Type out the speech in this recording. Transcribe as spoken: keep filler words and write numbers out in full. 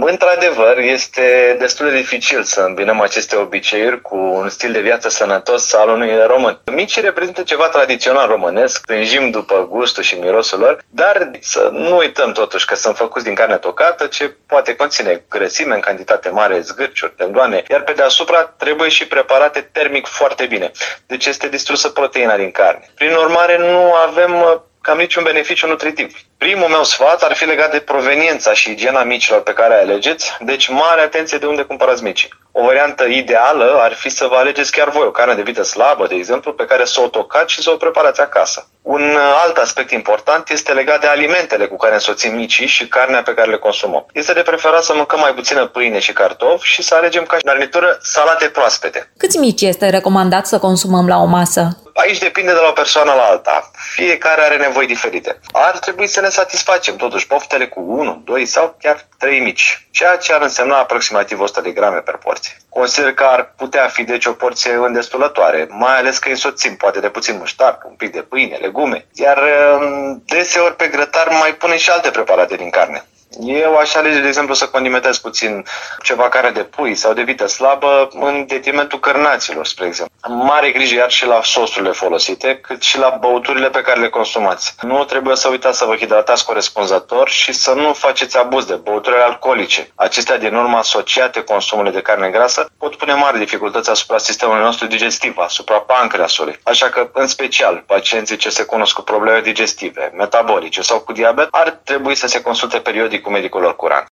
Într-adevăr, este destul de dificil să îmbinăm aceste obiceiuri cu un stil de viață sănătos al unui român. Micii reprezintă ceva tradițional românesc, tânjim după gustul și mirosul lor, dar să nu uităm totuși că sunt făcuți din carne tocată, ce poate conține grăsime în cantitate mare, zgârciuri, tendone, iar pe deasupra trebuie și preparate termic foarte bine. Deci este distrusă proteina din carne. Prin urmare, nu avem cam niciun beneficiu nutritiv. Primul meu sfat ar fi legat de proveniența și igiena micilor pe care îi alegeți, deci mare atenție de unde cumpărați micii. O variantă ideală ar fi să vă alegeți chiar voi o carne de vită slabă, de exemplu, pe care să o tocați și să o preparați acasă. Un alt aspect important este legat de alimentele cu care însoțim micii și carnea pe care le consumăm. Este de preferat să mâncăm mai puțină pâine și cartofi și să alegem ca garnitură salate proaspete. Câți mici este recomandat să consumăm la o masă? Aici depinde de la o persoană la alta. Fiecare are nevoi diferite. Ar trebui să ne satisfacem totuși poftele cu unu, doi sau chiar trei mici, ceea ce ar însemna aproximativ o sută de grame per porție. Consider că ar putea fi deci o porție îndestulătoare, mai ales că însoțim poate de puțin muștar, un pic de pâine, legume, iar deseori pe grătar mai punem și alte preparate din carne. Eu aș alege, de exemplu, să condimentez puțin ceva carne de pui sau de vită slabă în detrimentul cărnaților, spre exemplu. Mare grijă iar și la sosurile folosite, cât și la băuturile pe care le consumați. Nu trebuie să uitați să vă hidratați corespunzător și să nu faceți abuz de băuturile alcoolice. Acestea, din urmă asociate consumului de carne grasă, pot pune mari dificultăți asupra sistemului nostru digestiv, asupra pancreasului. Așa că, în special, pacienții ce se cunosc cu probleme digestive, metabolice sau cu diabet, ar trebui să se consulte periodic cu medicul lor curant.